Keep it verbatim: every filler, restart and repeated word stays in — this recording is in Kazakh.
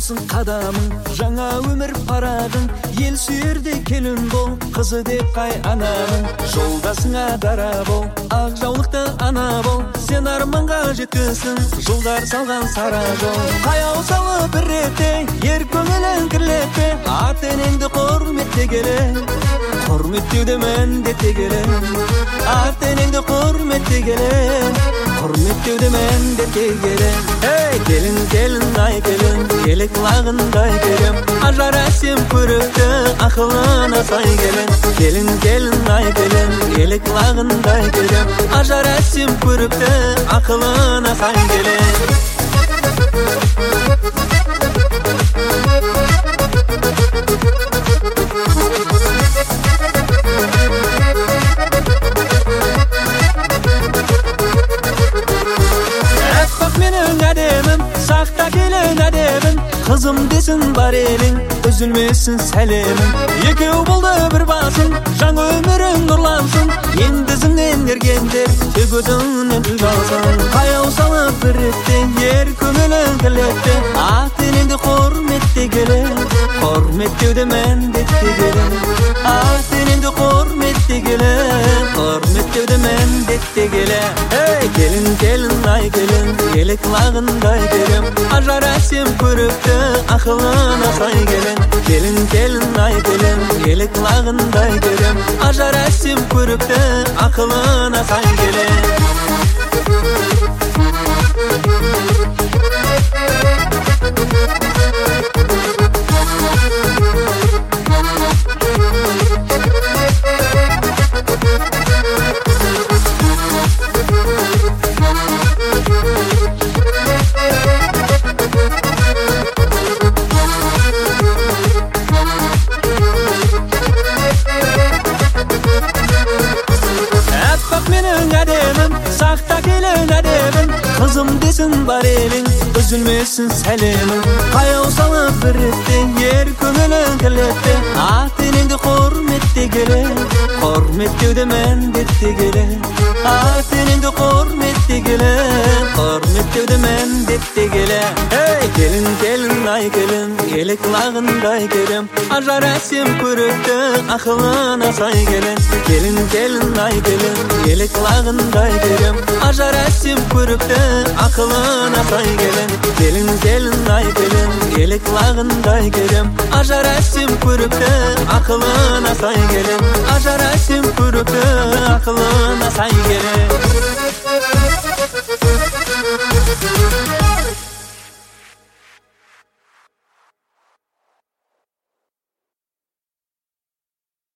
болсын қадамың, жаңа өмір парағың, ел сүйерде келін бол, қызы деп қай анамың. Жолдасыңа дара бол, ақ жаулықты ана бол, сен арманға жеткізсің жылдар салған сара жол. Қаяу салып бір ретте, ер көңілін кірлетпе, ата енеңді құрметте келе, құрметтеуді міндетте келе, ата енеңді құрметте келе, құрметтеуді міндетте келе. Ей, келін, келін, ай келін, елік лағындай келем, ажар әсем көрікті ақылына сай келін. Келін, келін, ай келін, елік лағындай келем, ажар әсем көрікті ақылына сай келін. Сақта келін әдемін, қызым десін бар елің, үзілмесін сәлемін. Екеу болды бір басын, жаңа өмірің нұрлансын, енді ізіңнен ергендер тек өзіңнен үл алсын. Қаяу салып бір ретте, ер көңілін кірлетте, ата енеңді құрметте келе, құрметтеуді міндетте келе, ата енеңді құрметте келе, құрметтеуді міндетте келе. Ей, келін, келін, ай келін, елік лағындай келем, ажар әсем көрікті ақылына сай келін. Келін, келін, ай келін, елік лағындай келем, ажар әсем көрікті ақылына сай келін. Сақта келін әдемін, қызым десін бар елің, үзілмесін сәлемін. Қаяу салып бір ретте, ер көңілін кірлетте, ата енеңді құрметте келе, құрметтеуді міндетте келе, ата енеңді құрметте келе, құрметтеуді міндетте келе. Ей, келін, келін, ай келін, елік лағындай келем, ажар әсем көрікті ақылына сай келін. Келін, келін, ай келін, елік лағындай келем, ажар әсем көрікті ақылына сай келін. Келін, келін, ай келін, елік лағындай келем, ажар әсем көрікті ақылына сай келін, ажар әсем көрікті ақылына сай келін.